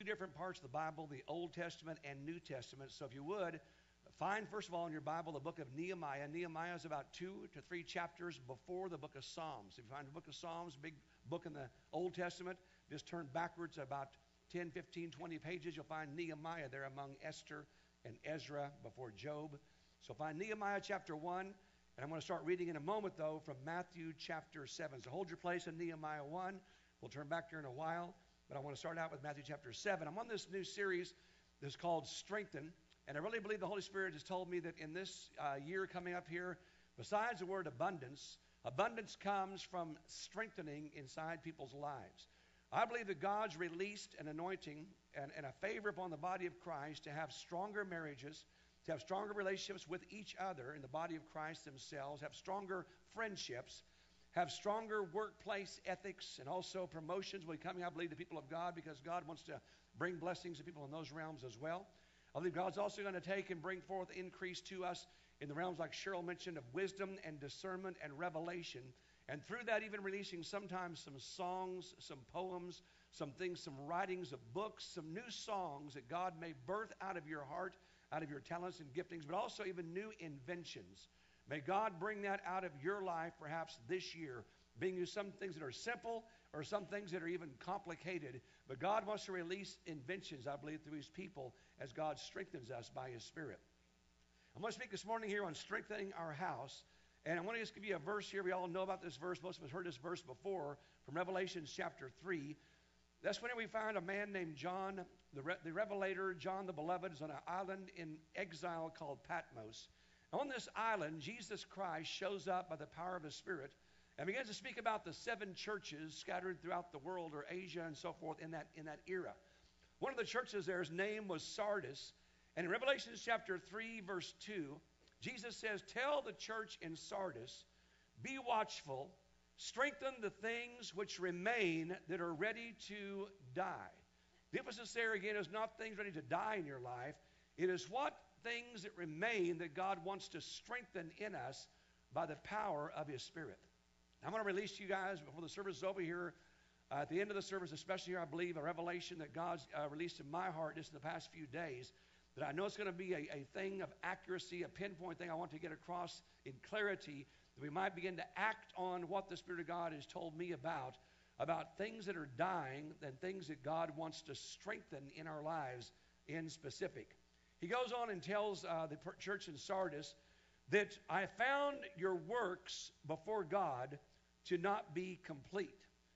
different parts of the Bible, the Old Testament and New Testament. So if you would, find, first of all, in your Bible, the book of Nehemiah. Nehemiah is about 2 to 3 chapters before the book of Psalms. If you find the book of Psalms, big book in the Old Testament, just turn backwards about 10, 15, 20 pages. You'll find Nehemiah there among Esther and Ezra before Job. So find Nehemiah chapter 1, and I'm going to start reading in a moment, though, from Matthew chapter 7. So hold your place in Nehemiah 1. We'll turn back there in a while, but I want to start out with Matthew chapter 7. I'm on this new series that's called Strengthen, and I really believe the Holy Spirit has told me that in this year coming up here, besides the word abundance, abundance comes from strengthening inside people's lives. I believe that God's released an anointing and a favor upon the body of Christ to have stronger marriages, to have stronger relationships with each other in the body of Christ themselves, have stronger friendships, have stronger workplace ethics, and also promotions will be coming, I believe, to people of God, because God wants to bring blessings to people in those realms as well. I believe God's also going to take and bring forth increase to us in the realms, like Cheryl mentioned, of wisdom and discernment and revelation. And through that, even releasing sometimes some songs, some poems, some things, some writings of books, some new songs that God may birth out of your heart, out of your talents and giftings, but also even new inventions. May God bring that out of your life perhaps this year, bring you some things that are simple or some things that are even complicated. But God wants to release inventions, I believe, through his people as God strengthens us by his Spirit. I'm going to speak this morning here on strengthening our house. And I want to just give you a verse here. We all know about this verse. Most of us heard this verse before from Revelation chapter 3. That's when we find a man named John, the Revelator, John the Beloved, is on an island in exile called Patmos. On this island, Jesus Christ shows up by the power of his Spirit and begins to speak about the 7 churches scattered throughout the world, or Asia and so forth, in that era. One of the churches there's name was Sardis. And in Revelation chapter 3, verse 2, Jesus says, "Tell the church in Sardis, be watchful, strengthen the things which remain that are ready to die." The emphasis there again is not things ready to die in your life. It is what things that remain that God wants to strengthen in us by the power of his Spirit. I'm going to release to you guys before the service is over here, at the end of the service, especially here, I believe, a revelation that God's released in my heart just in the past few days, that I know it's going to be a thing of accuracy, a pinpoint thing I want to get across in clarity, that we might begin to act on what the Spirit of God has told me about things that are dying and things that God wants to strengthen in our lives in specific. He goes on and tells the church in Sardis that I found your works before God to not be complete.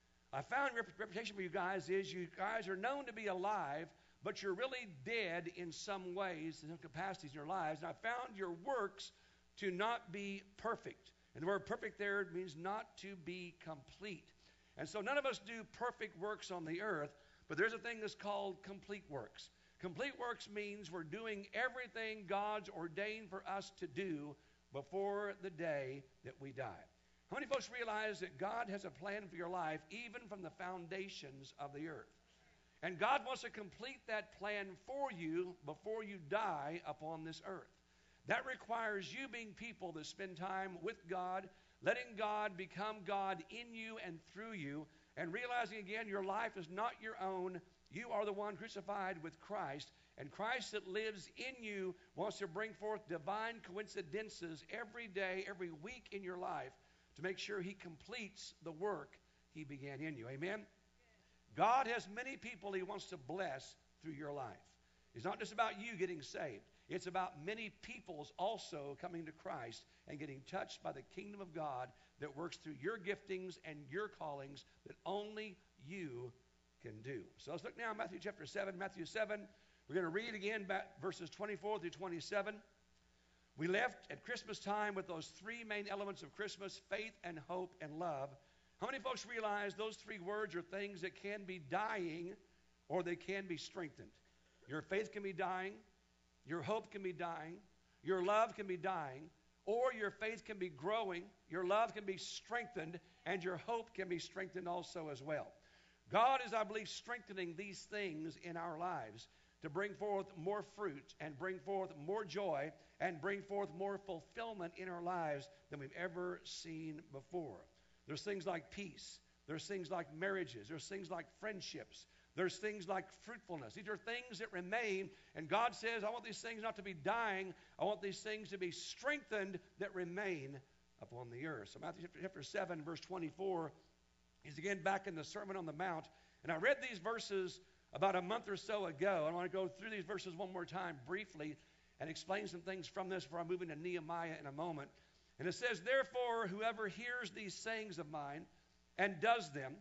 I found reputation for you guys is you guys are known to be alive, but you're really dead in some ways, in some capacities in your lives. And I found your works to not be perfect. And the word perfect there means not to be complete. And so none of us do perfect works on the earth, but there's a thing that's called complete works. Complete works means we're doing everything God's ordained for us to do before the day that we die. How many folks realize that God has a plan for your life even from the foundations of the earth? And God wants to complete that plan for you before you die upon this earth. That requires you being people that spend time with God, letting God become God in you and through you, and realizing again your life is not your own. You are the one crucified with Christ, and Christ that lives in you wants to bring forth divine coincidences every day, every week in your life to make sure he completes the work he began in you. Amen? God has many people he wants to bless through your life. It's not just about you getting saved. It's about many people's also coming to Christ and getting touched by the kingdom of God that works through your giftings and your callings that only you can do. So let's look now at Matthew chapter 7. Matthew 7, we're going to read again verses 24 through 27. We left at Christmas time with those 3 main elements of Christmas: faith and hope and love. How many folks realize those 3 words are things that can be dying or they can be strengthened? Your faith can be dying, your hope can be dying, your love can be dying, or your faith can be growing, your love can be strengthened, and your hope can be strengthened also as well. God is, I believe, strengthening these things in our lives to bring forth more fruit and bring forth more joy and bring forth more fulfillment in our lives than we've ever seen before. There's things like peace. There's things like marriages. There's things like friendships. There's things like fruitfulness. These are things that remain. And God says, I want these things not to be dying. I want these things to be strengthened that remain upon the earth. So Matthew chapter 7, verse 24 is again back in the Sermon on the Mount. And I read these verses about a month or so ago. I want to go through these verses one more time briefly and explain some things from this before I move into Nehemiah in a moment. And it says, therefore, whoever hears these sayings of mine and does them,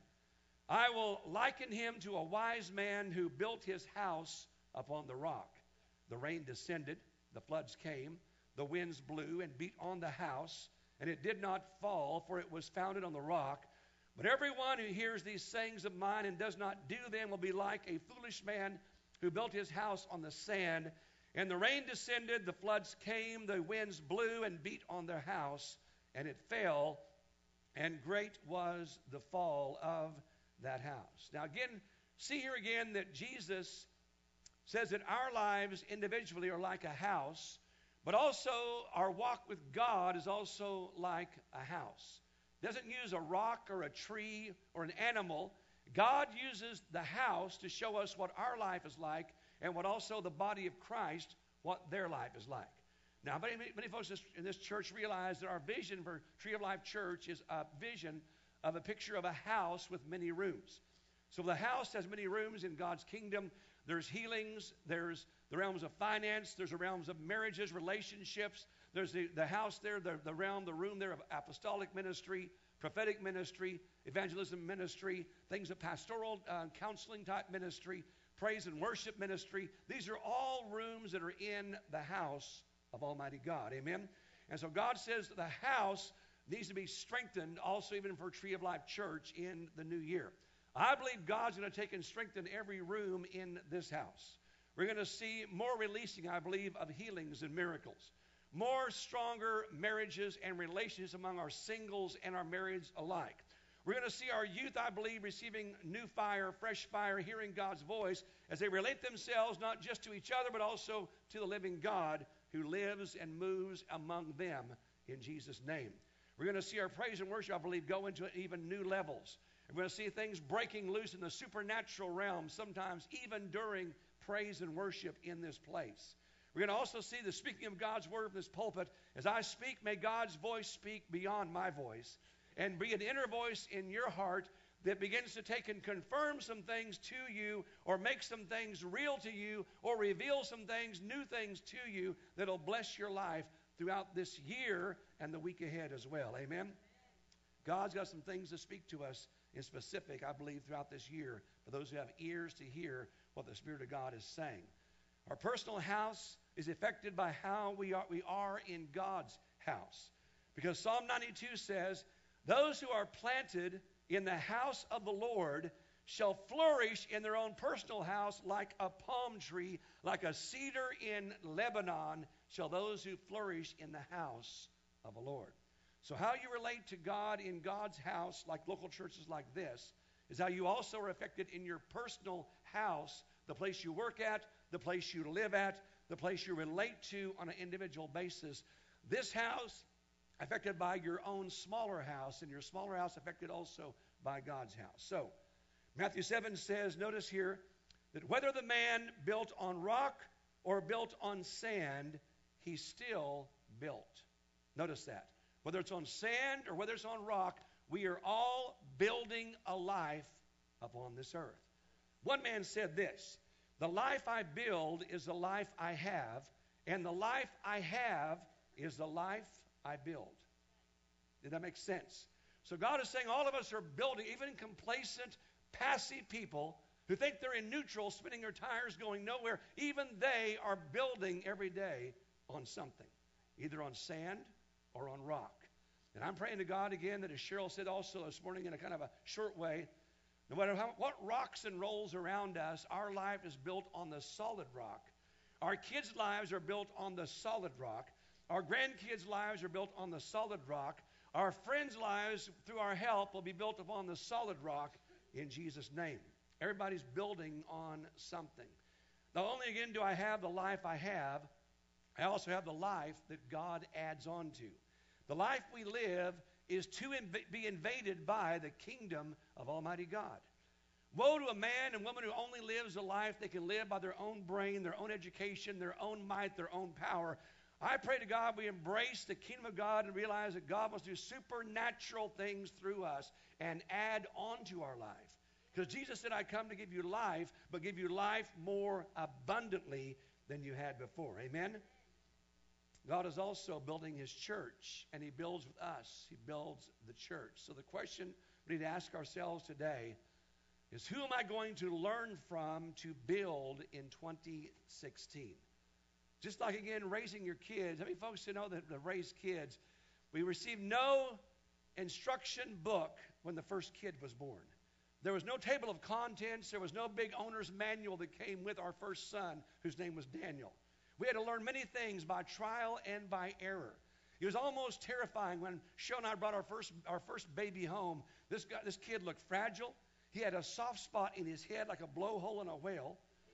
I will liken him to a wise man who built his house upon the rock. The rain descended, the floods came, the winds blew and beat on the house, and it did not fall, for it was founded on the rock. But everyone who hears these sayings of mine and does not do them will be like a foolish man who built his house on the sand. And the rain descended, the floods came, the winds blew and beat on their house, and it fell, and great was the fall of that house. Now again, see here again that Jesus says that our lives individually are like a house, but also our walk with God is also like a house. Doesn't use a rock or a tree or an animal. God uses the house to show us what our life is like and what also the body of Christ, what their life is like. Now, many folks in this church realize that our vision for Tree of Life Church is a vision of a picture of a house with many rooms. So the house has many rooms in God's kingdom. There's healings, there's the realms of finance, there's the realms of marriages, relationships. There's the house there, the realm, the room there of apostolic ministry, prophetic ministry, evangelism ministry, things of pastoral counseling type ministry, praise and worship ministry. These are all rooms that are in the house of Almighty God. Amen? And so God says the house needs to be strengthened also even for Tree of Life Church in the new year. I believe God's going to take and strengthen every room in this house. We're going to see more releasing, I believe, of healings and miracles. More stronger marriages and relationships among our singles and our marrieds alike. We're going to see our youth, I believe, receiving new fire, fresh fire, hearing God's voice as they relate themselves not just to each other but also to the living God who lives and moves among them in Jesus' name. We're going to see our praise and worship, I believe, go into even new levels. We're going to see things breaking loose in the supernatural realm, sometimes even during praise and worship in this place. We're going to also see the speaking of God's word from this pulpit. As I speak, may God's voice speak beyond my voice and be an inner voice in your heart that begins to take and confirm some things to you or make some things real to you or reveal some things, new things to you that will bless your life throughout this year and the week ahead as well. Amen? God's got some things to speak to us in specific, I believe, throughout this year for those who have ears to hear what the Spirit of God is saying. Our personal house is affected by how we are in God's house. Because Psalm 92 says, those who are planted in the house of the Lord shall flourish in their own personal house like a palm tree, like a cedar in Lebanon, shall those who flourish in the house of the Lord. So how you relate to God in God's house, like local churches like this, is how you also are affected in your personal house, the place you work at, the place you live at, the place you relate to on an individual basis. This house affected by your own smaller house, and your smaller house affected also by God's house. So Matthew 7 says, notice here, that whether the man built on rock or built on sand, he still built. Notice that. Whether it's on sand or whether it's on rock, we are all building a life upon this earth. One man said this, the life I build is the life I have, and the life I have is the life I build. Did that make sense? So God is saying all of us are building, even complacent, passive people who think they're in neutral, spinning their tires, going nowhere. Even they are building every day on something, either on sand or on rock. And I'm praying to God again that, as Cheryl said also this morning in a kind of a short way, no matter what rocks and rolls around us, our life is built on the solid rock. Our kids' lives are built on the solid rock. Our grandkids' lives are built on the solid rock. Our friends' lives, through our help, will be built upon the solid rock in Jesus' name. Everybody's building on something. Not only, again, do I have the life I have, I also have the life that God adds on to. The life we live is to be invaded by the kingdom of Almighty God. Woe to a man and woman who only lives a life they can live by their own brain, their own education, their own might, their own power. I pray to God we embrace the kingdom of God and realize that God wants to do supernatural things through us and add on to our life. Because Jesus said, I come to give you life, but give you life more abundantly than you had before. Amen? God is also building his church, and he builds with us. He builds the church. So the question we need to ask ourselves today is, who am I going to learn from to build in 2016? Just like, again, raising your kids. How many folks know that to raise kids, we received no instruction book when the first kid was born. There was no table of contents. There was no big owner's manual that came with our first son, whose name was Daniel. We had to learn many things by trial and by error. It was almost terrifying when Cheryl and I brought our first baby home. This kid looked fragile. He had a soft spot in his head like a blowhole in a whale.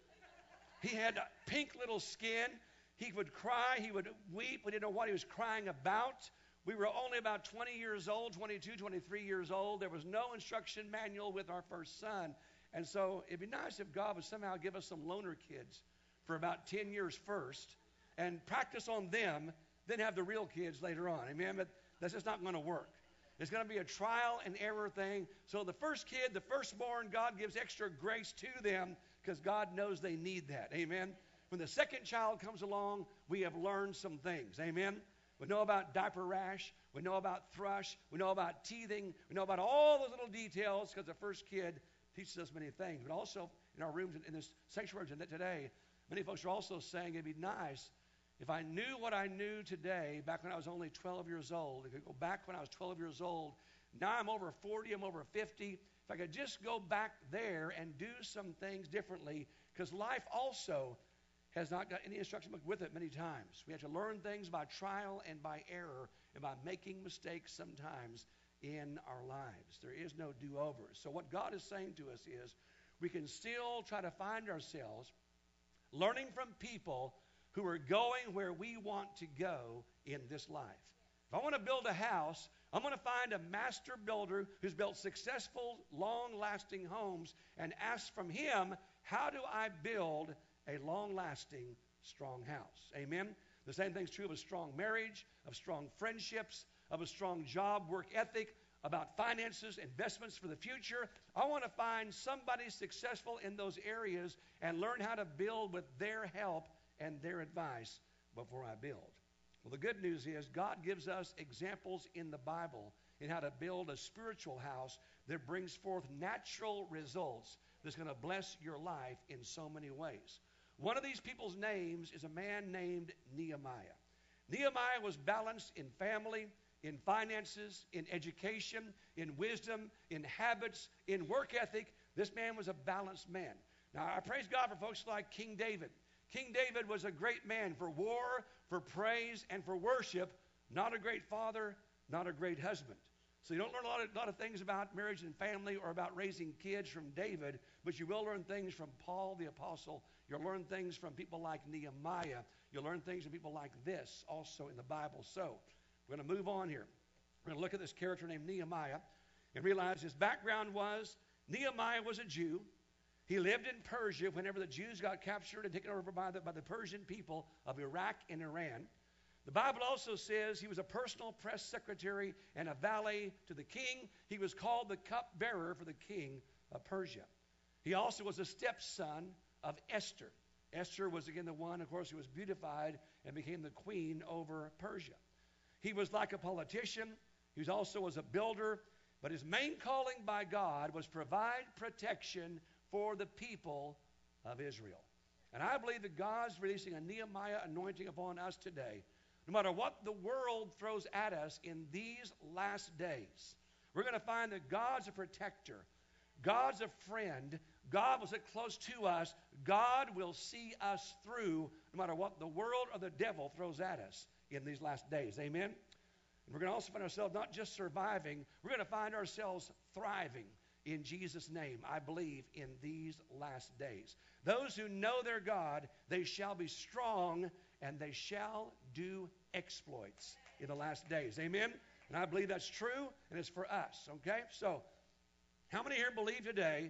He had pink little skin. He would cry. He would weep. We didn't know what he was crying about. We were only about 20 years old, 22, 23 years old. There was no instruction manual with our first son. And so it'd be nice if God would somehow give us some loaner kids for about 10 years first and practice on them, then have the real kids later on. Amen? But that's just not going to work. It's going to be a trial and error thing. So the first kid, the firstborn, God gives extra grace to them because God knows they need that. Amen? When the second child comes along, we have learned some things. Amen? We know about diaper rash. We know about thrush. We know about teething. We know about all those little details because the first kid teaches us many things. But also in our rooms, in this sanctuary today, many folks are also saying it'd be nice if I knew what I knew today back when I was only 12 years old. If I could go back when I was 12 years old, now I'm over 40, I'm over 50. If I could just go back there and do some things differently, because life also has not got any instruction book with it many times. We have to learn things by trial and by error and by making mistakes sometimes in our lives. There is no do-over. So what God is saying to us is we can still try to find ourselves learning from people who are going where we want to go in this life. If I want to build a house, I'm going to find a master builder who's built successful, long-lasting homes and ask from him, how do I build a long-lasting, strong house? Amen? The same thing's true of a strong marriage, of strong friendships, of a strong job, work ethic, about finances, investments for the future. I want to find somebody successful in those areas and learn how to build with their help and their advice before I build. Well, the good news is God gives us examples in the Bible in how to build a spiritual house that brings forth natural results that's going to bless your life in so many ways. One of these people's names is a man named Nehemiah. Nehemiah was balanced in family, in finances, in education, in wisdom, in habits, in work ethic. This man was a balanced man. Now, I praise God for folks like King David. King David was a great man for war, for praise, and for worship. Not a great father, not a great husband. So you don't learn a lot of things about marriage and family or about raising kids from David, but you will learn things from Paul the Apostle. You'll learn things from people like Nehemiah. You'll learn things from people like this also in the Bible. So we're going to move on here. We're going to look at this character named Nehemiah and realize his background was Nehemiah was a Jew. He lived in Persia whenever the Jews got captured and taken over by the Persian people of Iraq and Iran. The Bible also says he was a personal press secretary and a valet to the king. He was called the cupbearer for the king of Persia. He also was a stepson of Esther. Esther was again the one, of course, who was beautified and became the queen over Persia. He was like a politician. He was also as a builder. But his main calling by God was provide protection for the people of Israel. And I believe that God's releasing a Nehemiah anointing upon us today. No matter what the world throws at us in these last days, we're going to find that God's a protector. God's a friend. God will sit close to us. God will see us through no matter what the world or the devil throws at us in these last days. Amen? And we're going to also find ourselves not just surviving, we're going to find ourselves thriving in Jesus' name, I believe, in these last days. Those who know their God, they shall be strong and they shall do exploits in the last days. Amen? And I believe that's true and it's for us. Okay? So, how many here believe today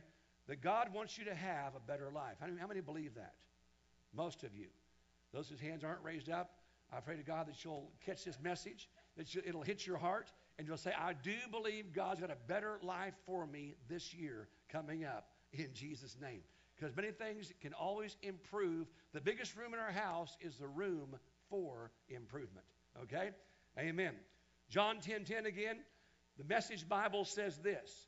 that God wants you to have a better life. How many believe that? Most of you. Those whose hands aren't raised up, I pray to God that you'll catch this message, that it'll hit your heart, and you'll say, I do believe God's got a better life for me this year coming up in Jesus' name. Because many things can always improve. The biggest room in our house is the room for improvement. Okay? Amen. John 10:10 again. The Message Bible says this.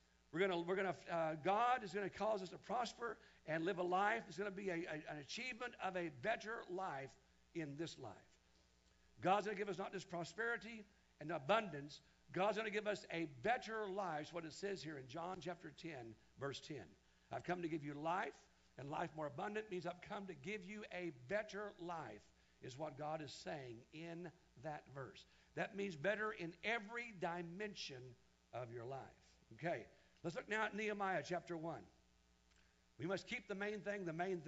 God is going to cause us to prosper and live a life. It's going to be an achievement of a better life in this life. God's going to give us not just prosperity and abundance. God's going to give us a better life. That's what it says here in John chapter 10, verse 10. I've come to give you life, and life more abundant means I've come to give you a better life, is what God is saying in that verse. That means better in every dimension of your life. Okay, let's look now at Nehemiah chapter 1. We must keep the main thing,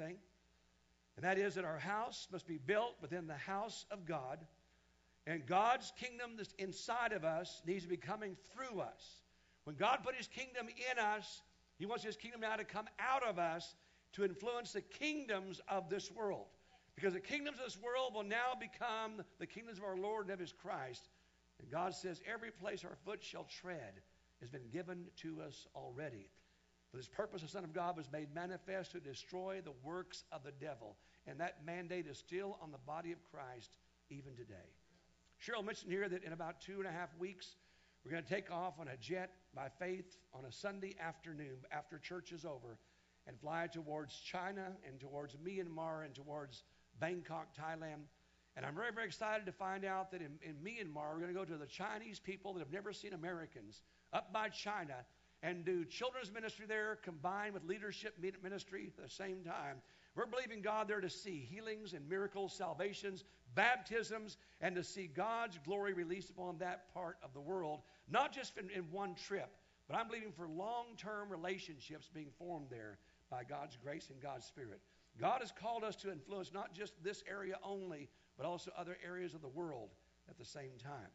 and that is that our house must be built within the house of God, and God's kingdom that's inside of us needs to be coming through us. When God put his kingdom in us, he wants his kingdom now to come out of us to influence the kingdoms of this world. Because the kingdoms of this world will now become the kingdoms of our Lord and of his Christ. And God says, every place our foot shall tread has been given to us already. For this purpose, the Son of God was made manifest to destroy the works of the devil. And that mandate is still on the body of Christ even today. Cheryl mentioned here that in about 2.5 weeks, we're going to take off on a jet by faith on a Sunday afternoon after church is over and fly towards China and towards Myanmar and towards Bangkok, Thailand. And I'm very, very excited to find out that in Myanmar, we're going to go to the Chinese people that have never seen Americans up by China and do children's ministry there combined with leadership ministry at the same time. We're believing God there to see healings and miracles, salvations, baptisms, and to see God's glory released upon that part of the world, not just in one trip, but I'm believing for long-term relationships being formed there by God's grace and God's Spirit. God has called us to influence not just this area only, but also other areas of the world at the same time.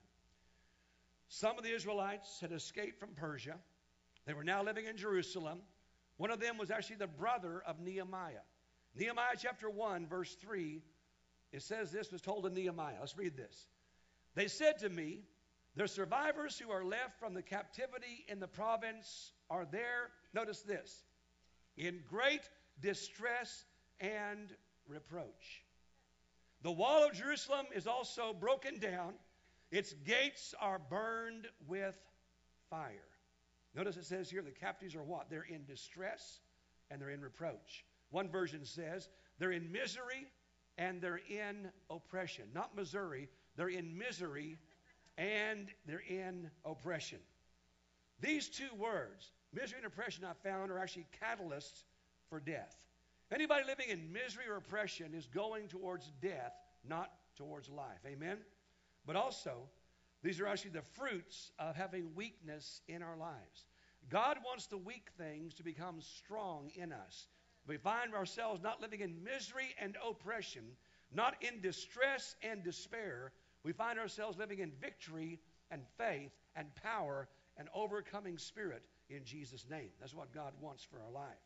Some of the Israelites had escaped from Persia. They were now living in Jerusalem. One of them was actually the brother of Nehemiah. Nehemiah chapter 1, verse 3, it says this was told to Nehemiah. Let's read this. They said to me, the survivors who are left from the captivity in the province are there, notice this, in great distress and reproach. The wall of Jerusalem is also broken down. Its gates are burned with fire. Notice it says here the captives are what? They're in distress and they're in reproach. One version says they're in misery and they're in oppression. Not Missouri. They're in misery and they're in oppression. These two words, misery and oppression, I found are actually catalysts for death. Anybody living in misery or oppression is going towards death, not towards life. Amen? But also, these are actually the fruits of having weakness in our lives. God wants the weak things to become strong in us. We find ourselves not living in misery and oppression, not in distress and despair. We find ourselves living in victory and faith and power and overcoming spirit in Jesus' name. That's what God wants for our life.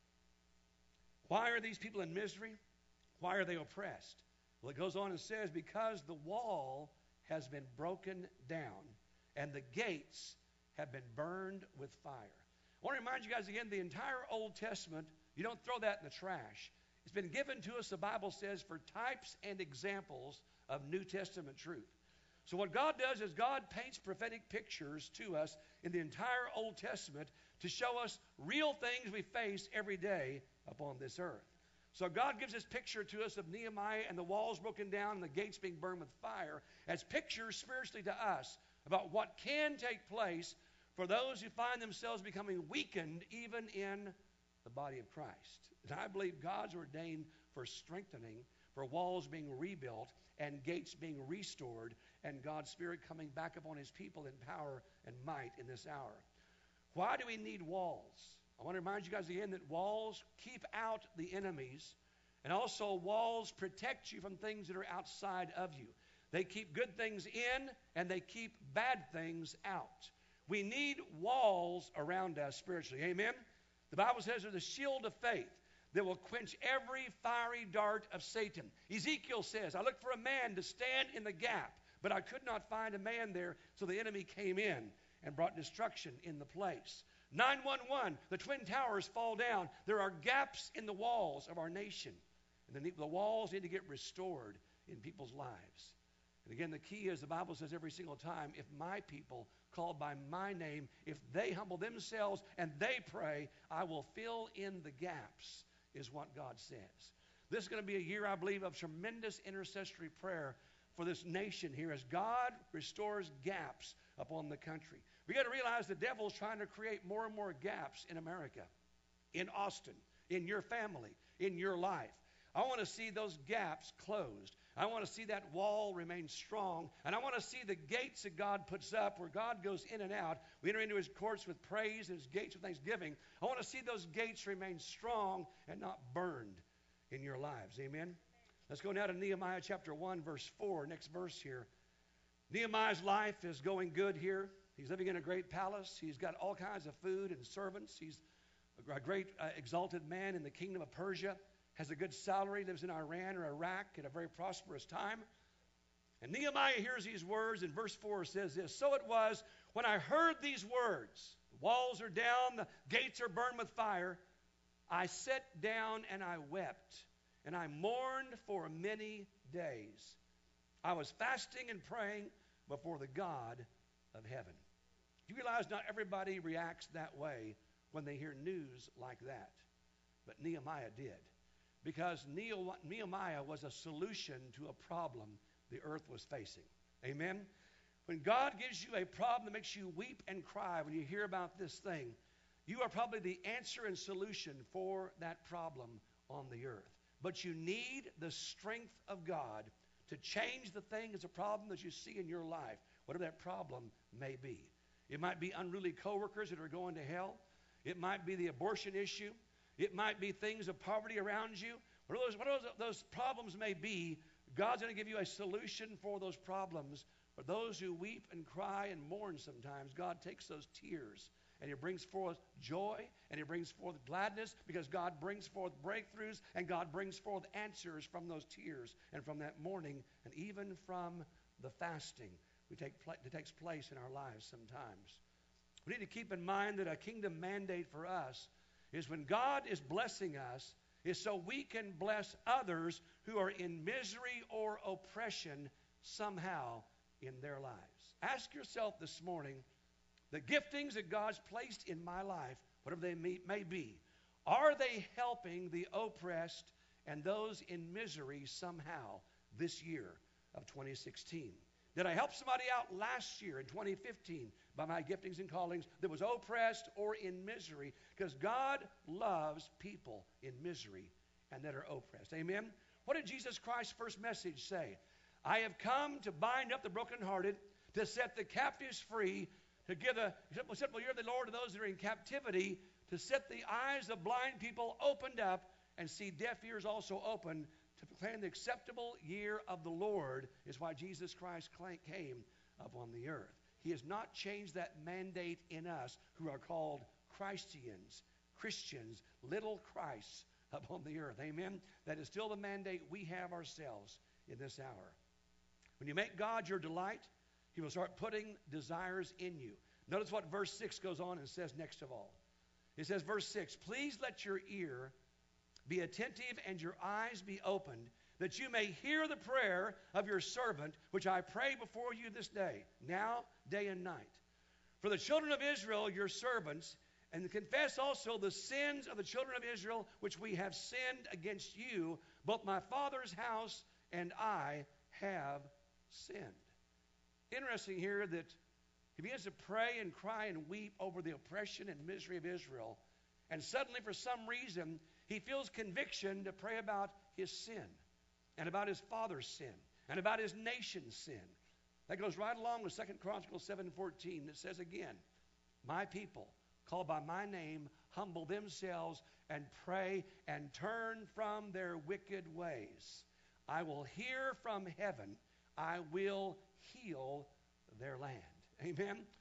Why are these people in misery? Why are they oppressed? Well, it goes on and says, because the wall has been broken down and the gates have been burned with fire. I want to remind you guys again, the entire Old Testament, you don't throw that in the trash. It's been given to us, the Bible says, for types and examples of New Testament truth. So what God does is God paints prophetic pictures to us in the entire Old Testament to show us real things we face every day upon this earth. So God gives this picture to us of Nehemiah and the walls broken down and the gates being burned with fire as pictures spiritually to us about what can take place for those who find themselves becoming weakened even in the body of Christ. And I believe God's ordained for strengthening, for walls being rebuilt and gates being restored and God's Spirit coming back upon his people in power and might in this hour. Why do we need walls? I want to remind you guys again that walls keep out the enemies, and also walls protect you from things that are outside of you. They keep good things in, and they keep bad things out. We need walls around us spiritually. Amen? The Bible says there's a shield of faith that will quench every fiery dart of Satan. Ezekiel says, I looked for a man to stand in the gap, but I could not find a man there, so the enemy came in and brought destruction in the place. 911, the Twin Towers fall down. There are gaps in the walls of our nation. And the walls need to get restored in people's lives. And again, the key is the Bible says every single time, if my people called by my name, if they humble themselves and they pray, I will fill in the gaps, is what God says. This is going to be a year, I believe, of tremendous intercessory prayer for this nation here as God restores gaps upon the country. We got to realize the devil is trying to create more and more gaps in America, in Austin, in your family, in your life. I want to see those gaps closed. I want to see that wall remain strong. And I want to see the gates that God puts up where God goes in and out. We enter into his courts with praise and his gates with thanksgiving. I want to see those gates remain strong and not burned in your lives. Amen? Let's go now to Nehemiah chapter 1, verse 4. Next verse here. Nehemiah's life is going good here. He's living in a great palace. He's got all kinds of food and servants. He's a great exalted man in the kingdom of Persia. Has a good salary, lives in Iran or Iraq at a very prosperous time. And Nehemiah hears these words, and verse 4 says this, So it was when I heard these words, the walls are down, the gates are burned with fire, I sat down and I wept, and I mourned for many days. I was fasting and praying before the God of heaven. You realize not everybody reacts that way when they hear news like that, but Nehemiah did. Because Nehemiah was a solution to a problem the earth was facing. Amen? When God gives you a problem that makes you weep and cry when you hear about this thing, you are probably the answer and solution for that problem on the earth. But you need the strength of God to change the thing as a problem that you see in your life, whatever that problem may be. It might be unruly coworkers that are going to hell. It might be the abortion issue. It might be things of poverty around you. Whatever those problems may be, God's going to give you a solution for those problems. For those who weep and cry and mourn sometimes, God takes those tears and he brings forth joy and he brings forth gladness because God brings forth breakthroughs and God brings forth answers from those tears and from that mourning and even from the fasting that takes place in our lives sometimes. We need to keep in mind that a kingdom mandate for us is when God is blessing us, is so we can bless others who are in misery or oppression somehow in their lives. Ask yourself this morning, the giftings that God's placed in my life, whatever they may be, are they helping the oppressed and those in misery somehow this year of 2016? Did I help somebody out last year in 2015 by my giftings and callings that was oppressed or in misery? Because God loves people in misery and that are oppressed. Amen? What did Jesus Christ's first message say? I have come to bind up the brokenhearted, to set the captives free, to give the simple year of the Lord to those that are in captivity, to set the eyes of blind people opened up and see deaf ears also open, to proclaim the acceptable year of the Lord is why Jesus Christ came upon the earth. He has not changed that mandate in us who are called Christians, little Christs upon the earth. Amen? That is still the mandate we have ourselves in this hour. When you make God your delight, he will start putting desires in you. Notice what verse 6 goes on and says next of all. It says, verse 6, Please let your ear be attentive and your eyes be opened, that you may hear the prayer of your servant, which I pray before you this day, now, day and night. For the children of Israel, your servants, and confess also the sins of the children of Israel, which we have sinned against you, both my father's house and I have sinned. Interesting here that he begins to pray and cry and weep over the oppression and misery of Israel, and suddenly, for some reason, he feels conviction to pray about his sin and about his father's sin and about his nation's sin. That goes right along with 2 Chronicles 7:14 that says again, My people, called by my name, humble themselves and pray and turn from their wicked ways. I will hear from heaven. I will heal their land. Amen?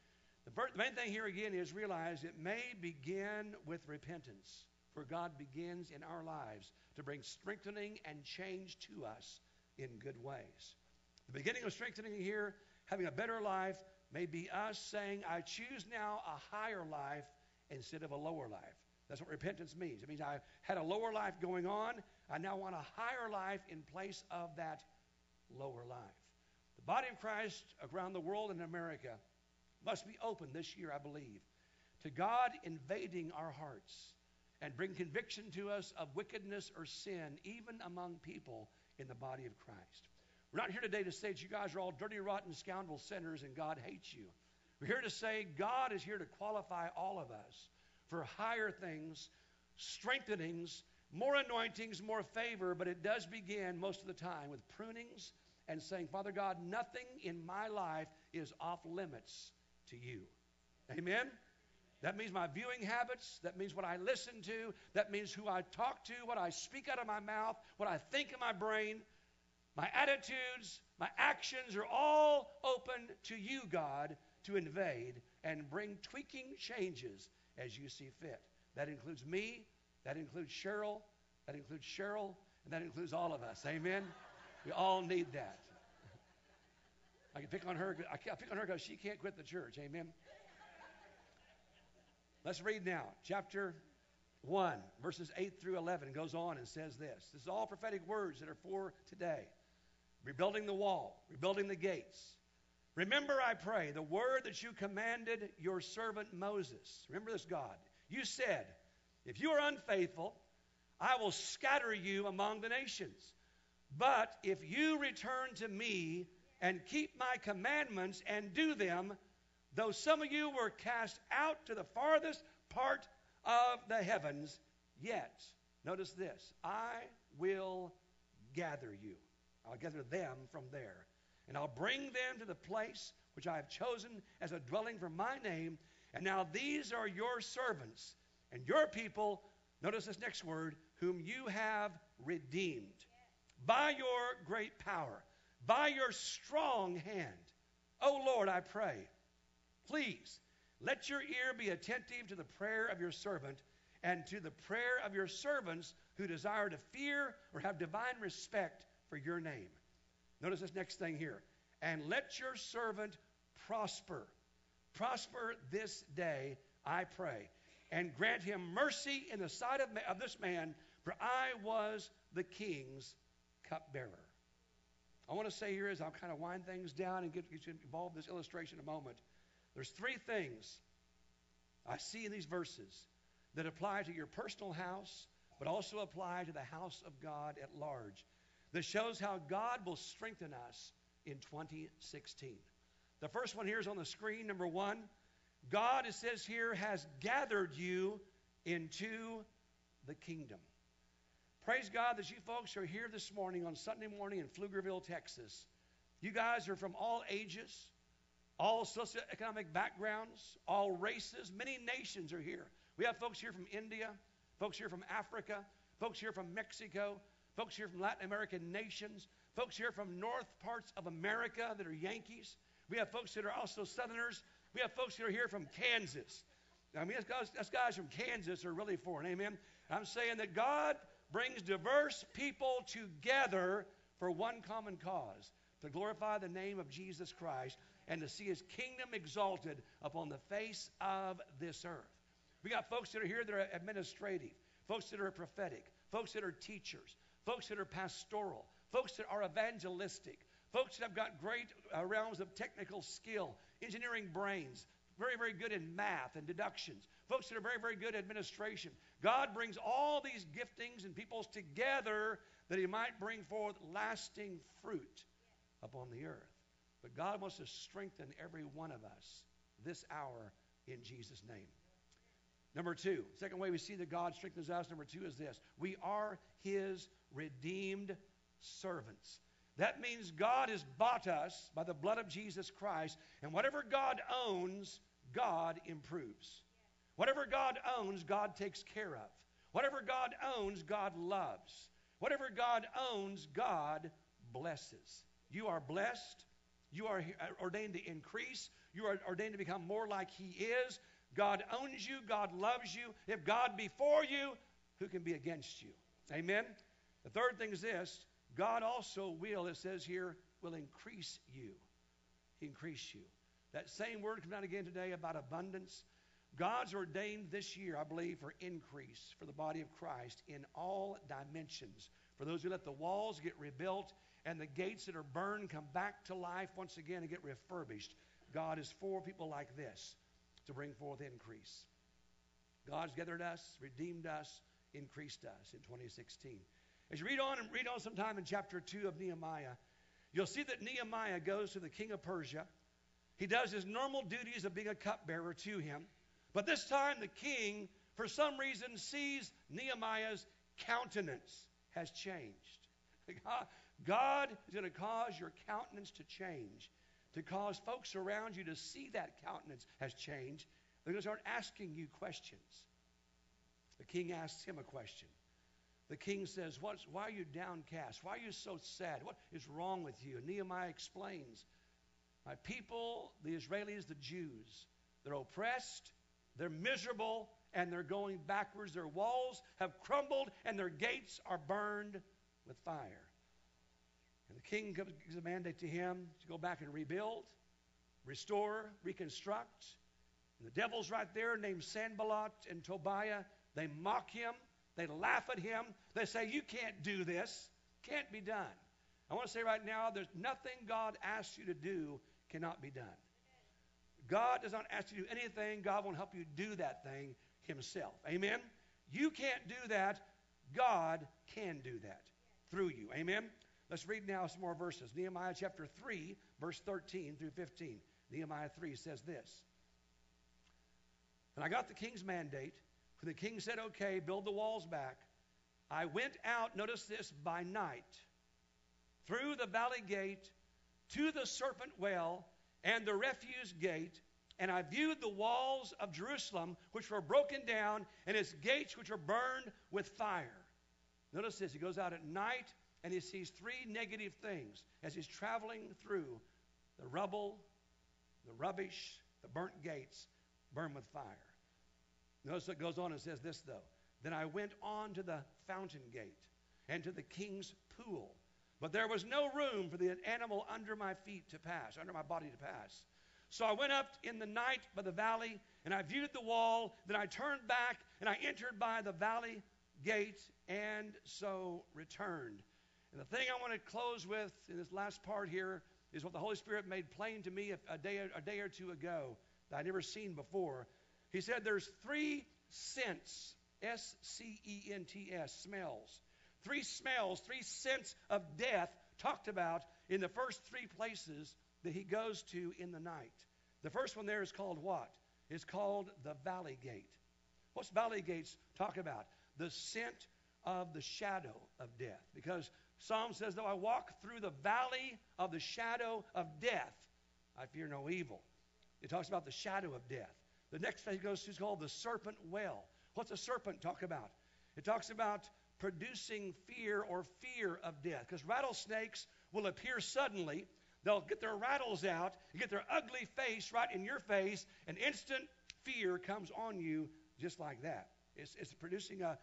The main thing here again is realize it may begin with repentance, for God begins in our lives to bring strengthening and change to us in good ways. The beginning of strengthening here, having a better life, may be us saying, I choose now a higher life instead of a lower life. That's what repentance means. It means I had a lower life going on. I now want a higher life in place of that lower life. The body of Christ around the world and in America must be open this year, I believe, to God invading our hearts and bring conviction to us of wickedness or sin, even among people in the body of Christ. We're not here today to say that you guys are all dirty, rotten scoundrel sinners and God hates you. We're here to say God is here to qualify all of us for higher things, strengthenings, more anointings, more favor, but it does begin most of the time with prunings and saying, Father God, nothing in my life is off limits to you. Amen? That means my viewing habits. That means what I listen to. That means who I talk to, what I speak out of my mouth, what I think in my brain. My attitudes, my actions are all open to you, God, to invade and bring tweaking changes as you see fit. That includes me. That includes Cheryl. That includes Cheryl. And that includes all of us. Amen? We all need that. I can pick on her. I pick on her because she can't quit the church. Amen? Let's read now. Chapter 1, verses 8 through 11 goes on and says this. This is all prophetic words that are for today. Rebuilding the wall, rebuilding the gates. Remember, I pray, the word that you commanded your servant Moses. Remember this, God. You said, if you are unfaithful, I will scatter you among the nations. But if you return to me and keep my commandments and do them, though some of you were cast out to the farthest part of the heavens, yet, notice this, I will gather you. I'll gather them from there. And I'll bring them to the place which I have chosen as a dwelling for my name. And now these are your servants and your people, notice this next word, whom you have redeemed by your great power, by your strong hand. O Lord, I pray, please let your ear be attentive to the prayer of your servant and to the prayer of your servants who desire to fear or have divine respect for your name. Notice this next thing here. And let your servant prosper. Prosper this day, I pray. And grant him mercy in the sight of this man, for I was the king's cupbearer. I want to say here as I'll kind of wind things down and get you involved in this illustration in a moment. There's three things I see in these verses that apply to your personal house, but also apply to the house of God at large. That shows how God will strengthen us in 2016. The first one here is on the screen. Number one, God, it says here, has gathered you into the kingdom. Praise God that you folks are here this morning on Sunday morning in Pflugerville, Texas. You guys are from all ages, all socioeconomic backgrounds, all races. Many nations are here. We have folks here from India, folks here from Africa, folks here from Mexico, folks here from Latin American nations, folks here from north parts of America that are Yankees. We have folks that are also Southerners. We have folks that are here from Kansas. I mean, us guys from Kansas are really foreign, amen? I'm saying that God brings diverse people together for one common cause, to glorify the name of Jesus Christ and to see his kingdom exalted upon the face of this earth. We got folks that are here that are administrative, folks that are prophetic, folks that are teachers, folks that are pastoral, folks that are evangelistic, folks that have got great realms of technical skill, engineering brains, very, very good in math and deductions, folks that are very, very good at administration. God brings all these giftings and peoples together that he might bring forth lasting fruit upon the earth. But God wants to strengthen every one of us this hour in Jesus' name. Number two, second way we see that God strengthens us, number two is this. We are his redeemed servants. That means God has bought us by the blood of Jesus Christ, and whatever God owns, God improves. Whatever God owns, God takes care of. Whatever God owns, God loves. Whatever God owns, God blesses. You are blessed. You are ordained to increase. You are ordained to become more like He is. God owns you. God loves you. If God be for you, who can be against you? Amen? The third thing is this. God also will, it says here, will increase you. Increase you. That same word comes out again today about abundance. God's ordained this year, I believe, for increase for the body of Christ in all dimensions. For those who let the walls get rebuilt and the gates that are burned come back to life once again and get refurbished. God is for people like this to bring forth increase. God's gathered us, redeemed us, increased us in 2016. As you read on sometime in chapter 2 of Nehemiah, you'll see that Nehemiah goes to the king of Persia. He does his normal duties of being a cupbearer to him. But this time the king, for some reason, sees Nehemiah's countenance has changed. God is going to cause your countenance to change, to cause folks around you to see that countenance has changed. They're going to start asking you questions. The king asks him a question. The king says, why are you downcast? Why are you so sad? What is wrong with you? And Nehemiah explains, my people, the Israelis, the Jews, they're oppressed, they're miserable, and they're going backwards. Their walls have crumbled, and their gates are burned with fire. And the king gives a mandate to him to go back and rebuild, restore, reconstruct. And the devil's right there named Sanballat and Tobiah. They mock him. They laugh at him. They say, you can't do this. Can't be done. I want to say right now, there's nothing God asks you to do cannot be done. God does not ask you to do anything. God won't help you do that thing himself. Amen? You can't do that. God can do that through you. Amen? Let's read now some more verses. Nehemiah chapter 3, verse 13 through 15. Nehemiah 3 says this. And I got the king's mandate. When the king said, okay, build the walls back, I went out, notice this, by night, through the valley gate to the serpent well and the refuse gate, and I viewed the walls of Jerusalem, which were broken down, and its gates, which are burned with fire. Notice this. He goes out at night, and he sees three negative things as he's traveling through the rubble, the rubbish, the burnt gates, burned with fire. Notice what goes on and says this, though. Then I went on to the fountain gate and to the king's pool. But there was no room for the animal under my feet to pass, under my body to pass. So I went up in the night by the valley, and I viewed the wall. Then I turned back, and I entered by the valley gate, and so returned. And the thing I want to close with in this last part here is what the Holy Spirit made plain to me a day or two ago that I'd never seen before. He said there's three scents, S-C-E-N-T-S, smells. Three smells, three scents of death talked about in the first three places that he goes to in the night. The first one there is called what? It's called the valley gate. What's valley gates talk about? The scent of the shadow of death. Because Psalm says, though I walk through the valley of the shadow of death, I fear no evil. It talks about the shadow of death. The next place he goes to is called the serpent well. What's a serpent talk about? It talks about producing fear or fear of death. Because rattlesnakes will appear suddenly. They'll get their rattles out and get their ugly face right in your face, and instant fear comes on you just like that. It's producing a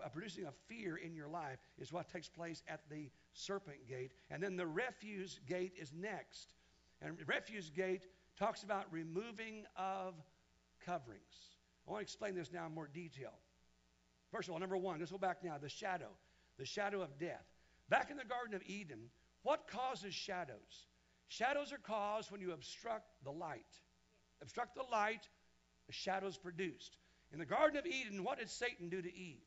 fear in your life is what takes place at the serpent gate. And then the refuse gate is next. And the refuse gate talks about removing of coverings. I want to explain this now in more detail. First of all, number one, let's go back now, the shadow of death. Back in the Garden of Eden, what causes shadows? Shadows are caused when you obstruct the light. Obstruct the light, a shadow is produced. In the Garden of Eden, what did Satan do to Eve?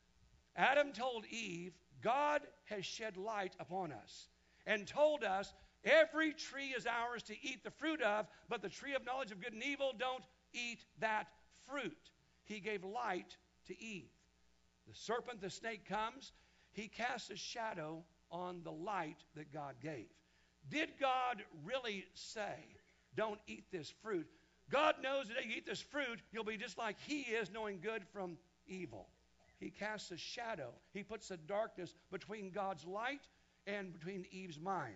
Adam told Eve, God has shed light upon us and told us every tree is ours to eat the fruit of, but the tree of knowledge of good and evil, don't eat that fruit. He gave light to Eve. The serpent, the snake comes. He casts a shadow on the light that God gave. Did God really say, don't eat this fruit? God knows that if you eat this fruit, you'll be just like he is, knowing good from evil. He casts a shadow. He puts a darkness between God's light and between Eve's mind.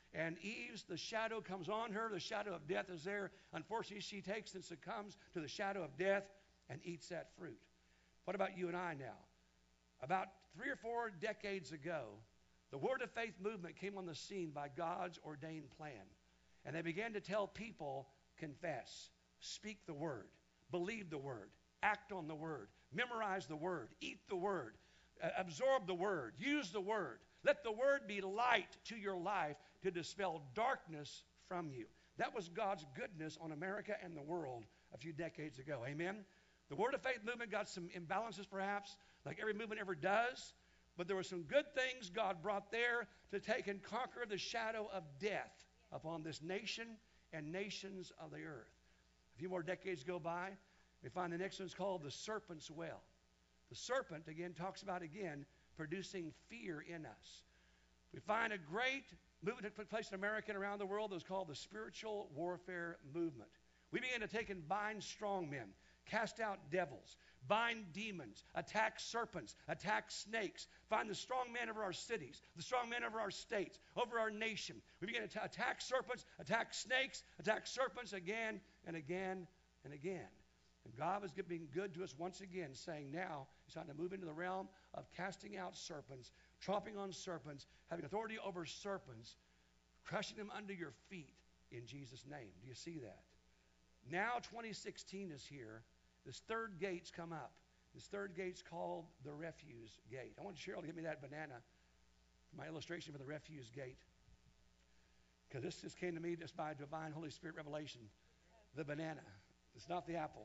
And Eve's, the shadow comes on her. The shadow of death is there. Unfortunately, she takes and succumbs to the shadow of death and eats that fruit. What about you and I now? About 3 or 4 decades ago, the Word of Faith movement came on the scene by God's ordained plan. And they began to tell people, confess, speak the Word, believe the Word, act on the Word, memorize the Word, eat the Word, absorb the Word, use the Word. Let the Word be light to your life to dispel darkness from you. That was God's goodness on America and the world a few decades ago. Amen? The Word of Faith movement got some imbalances perhaps, like every movement ever does. But there were some good things God brought there to take and conquer the shadow of death upon this nation and nations of the earth. A few more decades go by. We find the next one's called the serpent's well. The serpent, again, talks about, again, producing fear in us. We find a great movement that took place in America and around the world that was called the spiritual warfare movement. We began to take and bind strong men, cast out devils, bind demons, attack serpents, attack snakes, find the strong men over our cities, the strong men over our states, over our nation. We began to attack serpents, attack snakes, attack serpents again and again and again. And God was being good to us once again, saying now it's time to move into the realm of casting out serpents, tromping on serpents, having authority over serpents, crushing them under your feet in Jesus' name. Do you see that? Now 2016 is here. This third gate's come up. This third gate's called the refuse gate. I want Cheryl to give me that banana, my illustration for the refuse gate. Because this just came to me just by divine Holy Spirit revelation. The banana. It's not the apple.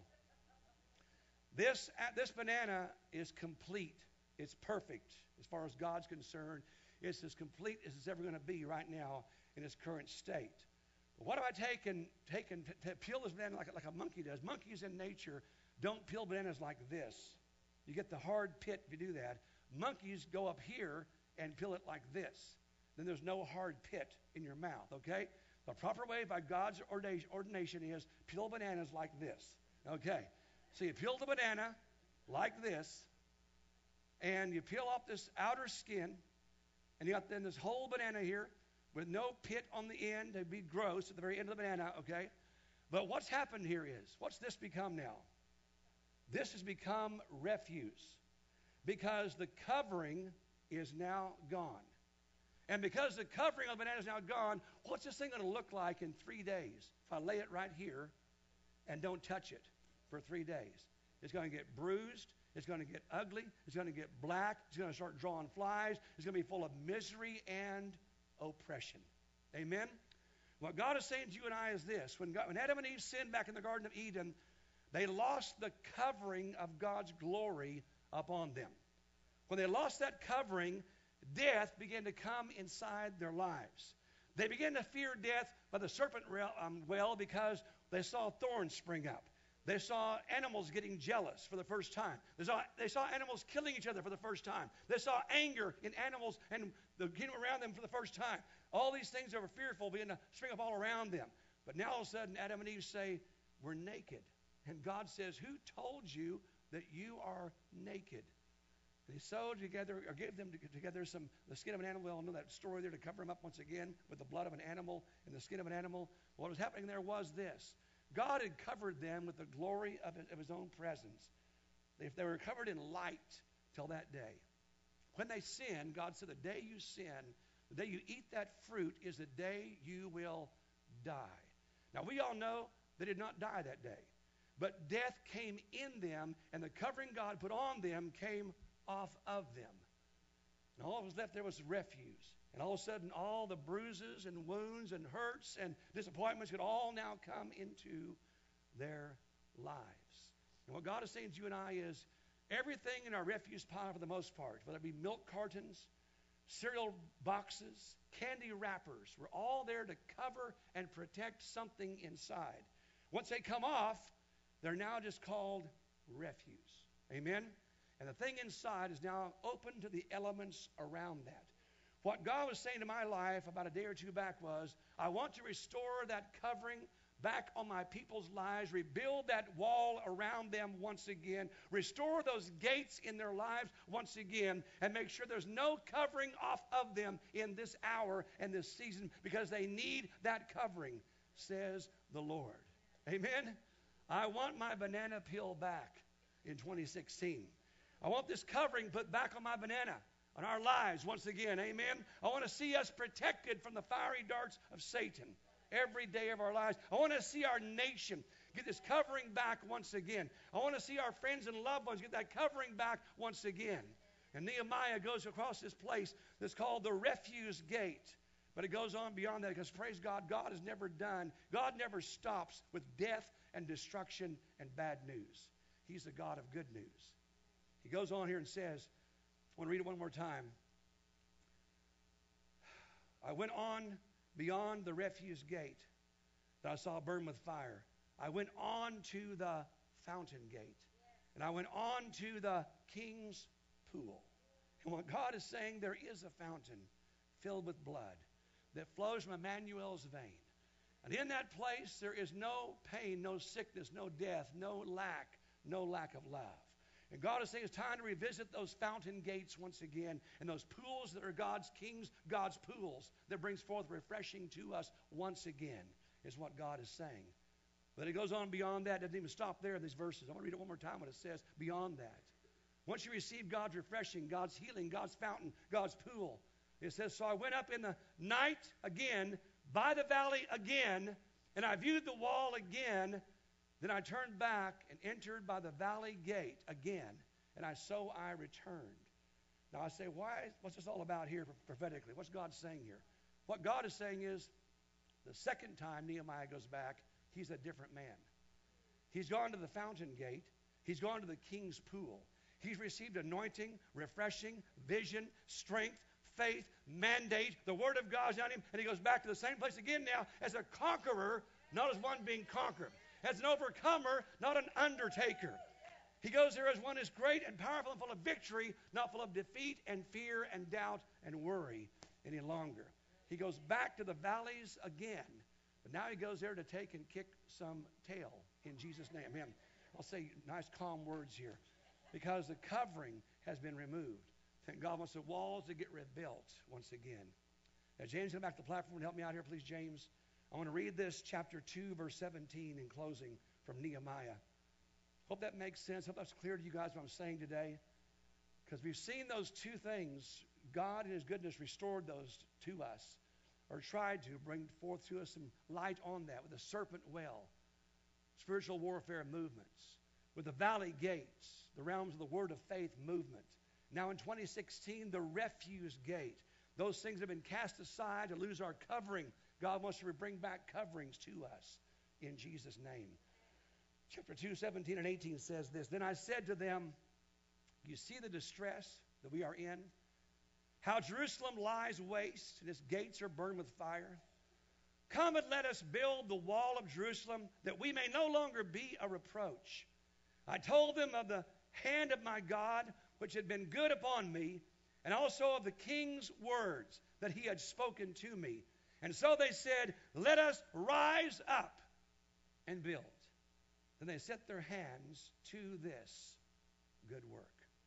This banana is complete. It's perfect as far as God's concerned. It's as complete as it's ever going to be right now in its current state. But what do I take and peel this banana like a monkey does? Monkeys in nature don't peel bananas like this. You get the hard pit if you do that. Monkeys go up here and peel it like this. Then there's no hard pit in your mouth, okay? The proper way by God's ordination is peel bananas like this, okay? So you peel the banana like this, and you peel off this outer skin, and you got then this whole banana here with no pit on the end. It'd be gross at the very end of the banana, okay? But what's happened here is, what's this become now? This has become refuse because the covering is now gone. And because the covering of the banana is now gone, what's this thing going to look like in 3 days if I lay it right here and don't touch it for 3 days? It's going to get bruised. It's going to get ugly. It's going to get black. It's going to start drawing flies. It's going to be full of misery and oppression. Amen? What God is saying to you and I is this. When Adam and Eve sinned back in the Garden of Eden, they lost the covering of God's glory upon them. When they lost that covering, death began to come inside their lives. They began to fear death by the serpent well because they saw thorns spring up. They saw animals getting jealous for the first time. They saw animals killing each other for the first time. They saw anger in animals and the kingdom around them for the first time. All these things that were fearful began to spring up all around them. But now all of a sudden, Adam and Eve say, we're naked. And God says, who told you that you are naked? And he sewed together, or gave them together the skin of an animal. We all know that story there to cover them up once again with the blood of an animal and the skin of an animal. What was happening there was this. God had covered them with the glory of his own presence. They were covered in light till that day. When they sinned, God said, the day you sin, the day you eat that fruit is the day you will die. Now, we all know they did not die that day. But death came in them, and the covering God put on them came off of them. And all that was left there was refuse. And all of a sudden, all the bruises and wounds and hurts and disappointments could all now come into their lives. And what God is saying to you and I is, everything in our refuse pile for the most part, whether it be milk cartons, cereal boxes, candy wrappers, we're all there to cover and protect something inside. Once they come off, they're now just called refuse. Amen? And the thing inside is now open to the elements around that. What God was saying to my life about a day or two back was, I want to restore that covering back on my people's lives. Rebuild that wall around them once again. Restore those gates in their lives once again. And make sure there's no covering off of them in this hour and this season, because they need that covering, says the Lord. Amen? I want my banana peel back in 2016. I want this covering put back on my banana, on our lives once again. Amen? I want to see us protected from the fiery darts of Satan every day of our lives. I want to see our nation get this covering back once again. I want to see our friends and loved ones get that covering back once again. And Nehemiah goes across this place that's called the refuse gate. But it goes on beyond that, because praise God, God is never done. God never stops with death and destruction and bad news. He's the God of good news. He goes on here and says, I want to read it one more time. I went on beyond the refuse gate that I saw burn with fire. I went on to the fountain gate. And I went on to the king's pool. And what God is saying, there is a fountain filled with blood that flows from Emmanuel's vein. And in that place, there is no pain, no sickness, no death, no lack of love. And God is saying it's time to revisit those fountain gates once again, and those pools that are God's kings, God's pools that brings forth refreshing to us once again, is what God is saying. But it goes on beyond that. It doesn't even stop there in these verses. I want to read it one more time what it says beyond that. Once you receive God's refreshing, God's healing, God's fountain, God's pool, it says, so I went up in the night again, by the valley again, and I viewed the wall again. Then I turned back and entered by the valley gate again, and so I returned. Now I say, what's this all about here prophetically? What's God saying here? What God is saying is, the second time Nehemiah goes back, he's a different man. He's gone to the fountain gate. He's gone to the king's pool. He's received anointing, refreshing, vision, strength, faith, mandate. The word of God's on him, and he goes back to the same place again now as a conqueror, not as one being conquered. As an overcomer, not an undertaker. He goes there as one who's great and powerful and full of victory, not full of defeat and fear and doubt and worry any longer. He goes back to the valleys again, but now he goes there to take and kick some tail in Jesus' name. Amen. I'll say nice calm words here, because the covering has been removed. Thank God wants the walls to get rebuilt once again. Now, James, come back to the platform and help me out here, please, James. I want to read this, chapter 2, verse 17, in closing from Nehemiah. Hope that makes sense. Hope that's clear to you guys what I'm saying today. Because we've seen those two things. God in his goodness restored those to us, or tried to bring forth to us some light on that with the serpent well, spiritual warfare movements, with the valley gates, the realms of the word of faith movement. Now in 2016, the refuse gate. Those things have been cast aside to lose our covering. God wants to bring back coverings to us in Jesus' name. Chapter 2, 17 and 18 says this. Then I said to them, you see the distress that we are in? How Jerusalem lies waste and its gates are burned with fire? Come and let us build the wall of Jerusalem, that we may no longer be a reproach. I told them of the hand of my God, which had been good upon me, and also of the king's words that he had spoken to me. And so they said, let us rise up and build. Then they set their hands to this good work.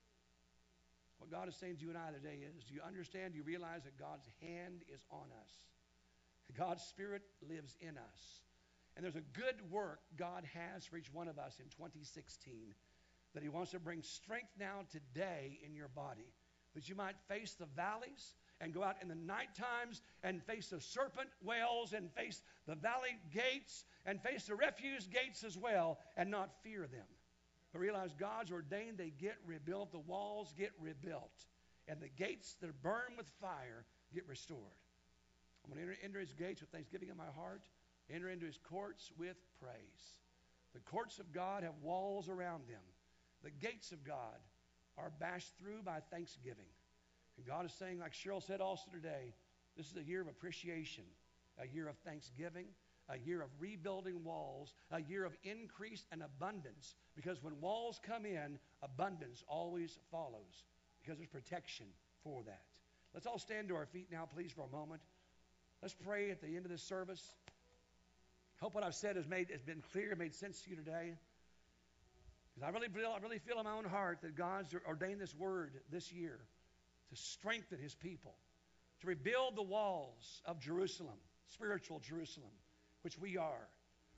What God is saying to you and I today is, do you understand, do you realize that God's hand is on us? God's Spirit lives in us. And there's a good work God has for each one of us in 2016 that he wants to bring strength now today in your body, that you might face the valleys and go out in the night times and face the serpent wells and face the valley gates and face the refuse gates as well, and not fear them. But realize God's ordained they get rebuilt, the walls get rebuilt, and the gates that burn with fire get restored. I'm going to enter his gates with thanksgiving in my heart, enter into his courts with praise. The courts of God have walls around them. The gates of God are bashed through by thanksgiving. And God is saying, like Cheryl said also today, this is a year of appreciation, a year of thanksgiving, a year of rebuilding walls, a year of increase and abundance. Because when walls come in, abundance always follows, because there's protection for that. Let's all stand to our feet now, please, for a moment. Let's pray at the end of this service. Hope what I've said has been clear, made sense to you today. Because I really feel in my own heart that God's ordained this word this year to strengthen his people, to rebuild the walls of Jerusalem, spiritual Jerusalem, which we are.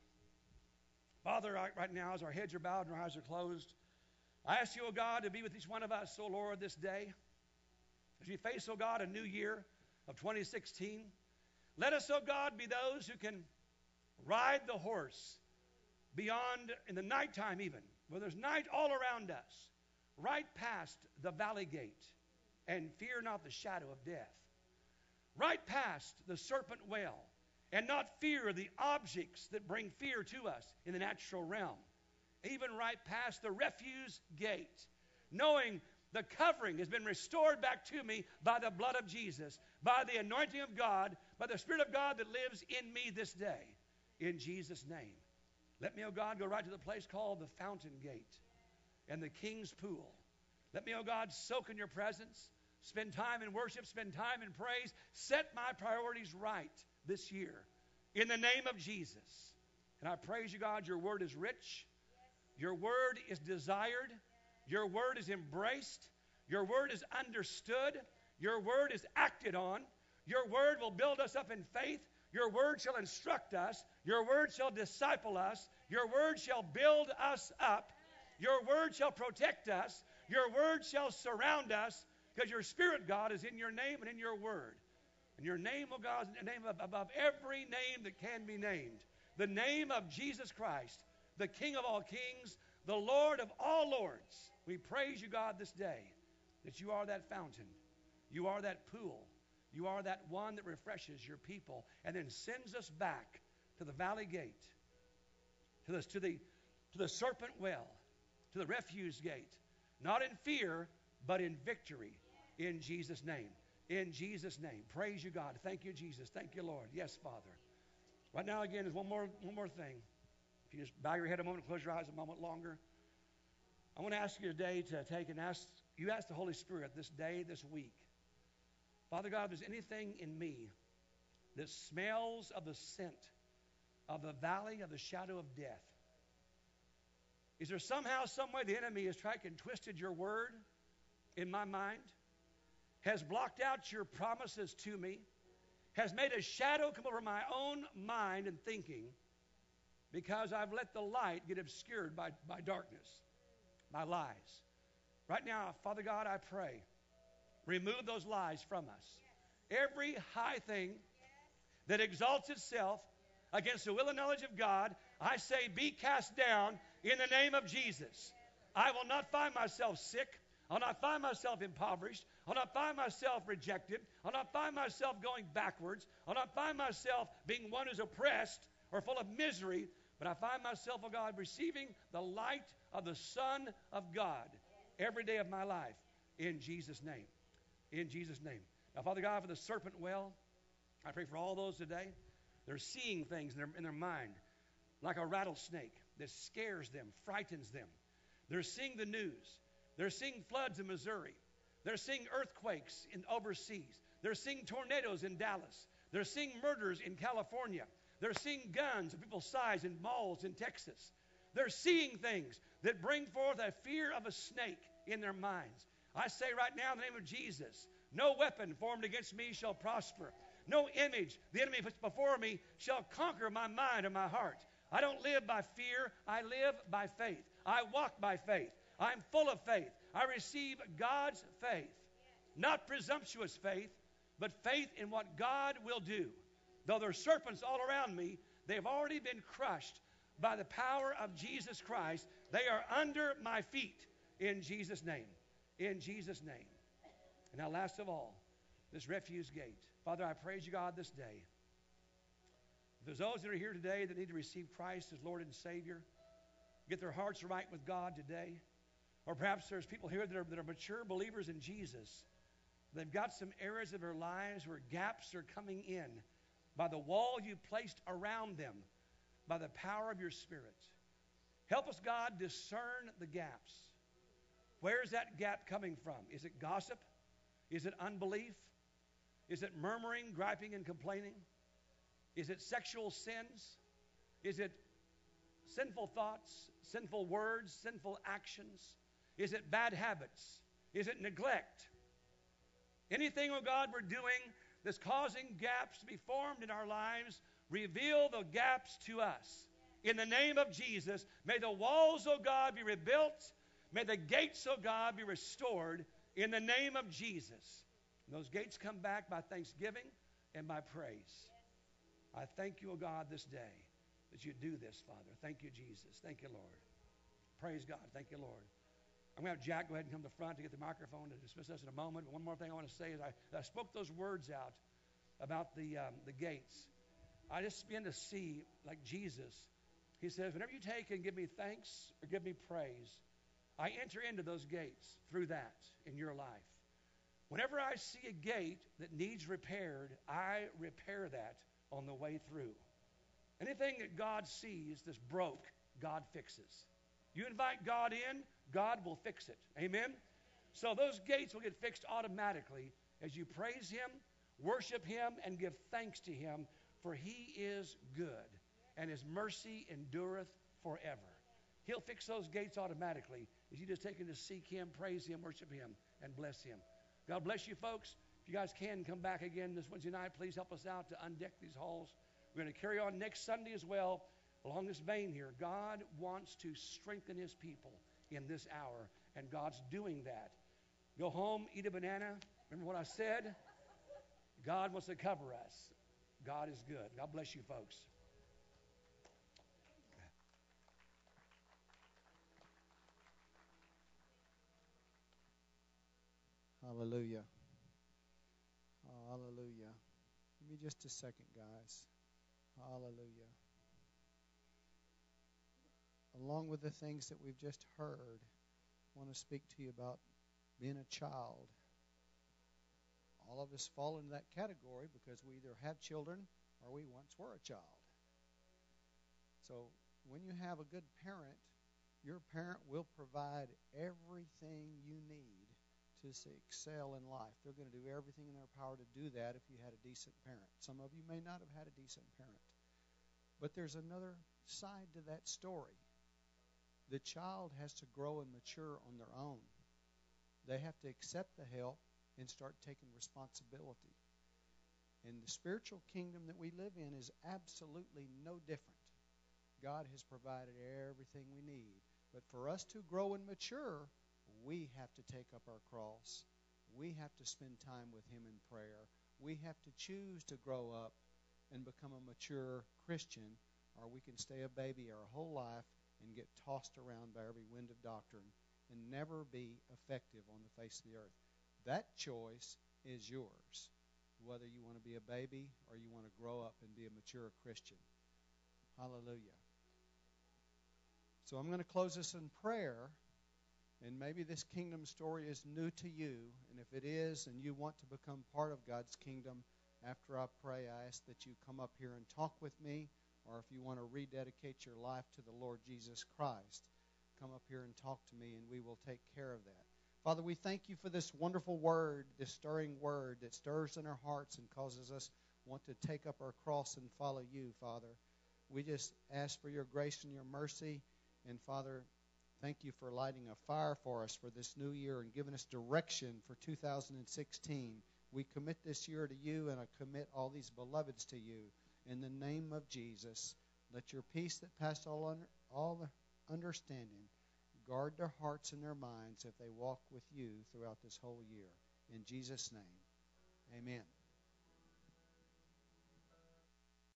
Father, right now, as our heads are bowed and our eyes are closed, I ask you, O God, to be with each one of us, O Lord, this day. As we face, O God, a new year of 2016, let us, O God, be those who can ride the horse beyond, in the nighttime even, where there's night all around us, right past the valley gate, and fear not the shadow of death. Right past the serpent well, and not fear the objects that bring fear to us in the natural realm. Even right past the refuse gate, knowing the covering has been restored back to me by the blood of Jesus, by the anointing of God, by the Spirit of God that lives in me this day. In Jesus' name. Let me, O God, go right to the place called the Fountain Gate and the King's Pool. Let me, O God, soak in your presence, spend time in worship, spend time in praise, set my priorities right this year in the name of Jesus. And I praise you, God, your word is rich. Your word is desired. Your word is embraced. Your word is understood. Your word is acted on. Your word will build us up in faith. Your word shall instruct us. Your word shall disciple us. Your word shall build us up. Your word shall protect us. Your word shall surround us, because your Spirit, God, is in your name and in your word. And your name, oh God, is the name above every name that can be named. The name of Jesus Christ, the King of all kings, the Lord of all lords. We praise you, God, this day, that you are that fountain. You are that pool. You are that one that refreshes your people and then sends us back to the valley gate, to the serpent well, to the refuse gate, not in fear, but in victory, in Jesus' name. In Jesus' name. Praise you, God. Thank you, Jesus. Thank you, Lord. Yes, Father. Right now, again, is one more thing. If you just bow your head a moment, close your eyes a moment longer. I want to ask you today to take and ask the Holy Spirit this day, this week. Father God, if there's anything in me that smells of the scent of the valley of the shadow of death, is there somehow, some way the enemy has tried and twisted your word in my mind, has blocked out your promises to me, has made a shadow come over my own mind and thinking, because I've let the light get obscured by darkness, by lies. Right now, Father God, I pray, remove those lies from us. Every high thing that exalts itself against the will and knowledge of God, I say be cast down in the name of Jesus. I will not find myself sick. I'll not find myself impoverished. I'll not find myself rejected. I'll not find myself going backwards. I'll not find myself being one who's oppressed or full of misery, but I find myself, oh God, receiving the light of the Son of God every day of my life in Jesus' name. In Jesus' name. Now, Father God, for the serpent well, I pray for all those today. They're seeing things in their mind like a rattlesnake that scares them, frightens them. They're seeing the news. They're seeing floods in Missouri. They're seeing earthquakes overseas. They're seeing tornadoes in Dallas. They're seeing murders in California. They're seeing guns of people's size in malls in Texas. They're seeing things that bring forth a fear of a snake in their minds. I say right now in the name of Jesus, no weapon formed against me shall prosper. No image the enemy puts before me shall conquer my mind or my heart. I don't live by fear. I live by faith. I walk by faith. I'm full of faith. I receive God's faith. Not presumptuous faith, but faith in what God will do. Though there are serpents all around me, they've already been crushed by the power of Jesus Christ. They are under my feet in Jesus' name. In Jesus' name. And now last of all, this refuse gate. Father, I praise you, God, this day. If there's those that are here today that need to receive Christ as Lord and Savior, get their hearts right with God today, or perhaps there's people here that are mature believers in Jesus. They've got some areas of their lives where gaps are coming in by the wall you've placed around them, by the power of your Spirit. Help us, God, discern the gaps. Where is that gap coming from? Is it gossip? Is it unbelief? Is it murmuring, griping, and complaining? Is it sexual sins? Is it sinful thoughts, sinful words, sinful actions? Is it bad habits? Is it neglect? Anything, oh God, we're doing that's causing gaps to be formed in our lives, reveal the gaps to us. In the name of Jesus, may the walls, oh God, be rebuilt. May the gates, oh God, be restored in the name of Jesus. And those gates come back by thanksgiving and by praise. I thank you, oh God, this day that you do this, Father. Thank you, Jesus. Thank you, Lord. Praise God. Thank you, Lord. I'm going to have Jack go ahead and come to the front to get the microphone to dismiss us in a moment. But one more thing I want to say is I spoke those words out about the gates. I just begin to see, like Jesus, he says, whenever you take and give me thanks or give me praise, I enter into those gates through that in your life. Whenever I see a gate that needs repaired, I repair that on the way through. Anything that God sees that's broke, God fixes. You invite God in, God will fix it. Amen? So those gates will get fixed automatically as you praise Him, worship Him, and give thanks to Him, for He is good, and His mercy endureth forever. He'll fix those gates automatically as you just take and to seek Him, praise Him, worship Him, and bless Him. God bless you, folks. If you guys can come back again this Wednesday night, please help us out to undeck these halls. We're going to carry on next Sunday as well along this vein here. God wants to strengthen His people in this hour, and God's doing that. Go home, eat a banana. Remember what I said? God wants to cover us. God is good. God bless you, folks. Hallelujah. Hallelujah. Give me just a second, guys. Hallelujah. Along with the things that we've just heard, I want to speak to you about being a child. All of us fall into that category because we either have children or we once were a child. So when you have a good parent, your parent will provide everything you need to excel in life. They're going to do everything in their power to do that if you had a decent parent. Some of you may not have had a decent parent. But there's another side to that story. The child has to grow and mature on their own. They have to accept the help and start taking responsibility. And the spiritual kingdom that we live in is absolutely no different. God has provided everything we need. But for us to grow and mature, we have to take up our cross. We have to spend time with Him in prayer. We have to choose to grow up and become a mature Christian, or we can stay a baby our whole life and get tossed around by every wind of doctrine and never be effective on the face of the earth. That choice is yours, whether you want to be a baby or you want to grow up and be a mature Christian. Hallelujah. So I'm going to close this in prayer. And maybe this kingdom story is new to you. And if it is, and you want to become part of God's kingdom, after I pray, I ask that you come up here and talk with me. Or if you want to rededicate your life to the Lord Jesus Christ, come up here and talk to me, and we will take care of that. Father, we thank you for this wonderful word, this stirring word that stirs in our hearts and causes us want to take up our cross and follow you, Father. We just ask for your grace and your mercy. And Father, thank you for lighting a fire for us for this new year and giving us direction for 2016. We commit this year to you, and I commit all these beloveds to you. In the name of Jesus, let your peace that passes all understanding guard their hearts and their minds if they walk with you throughout this whole year. In Jesus' name, amen.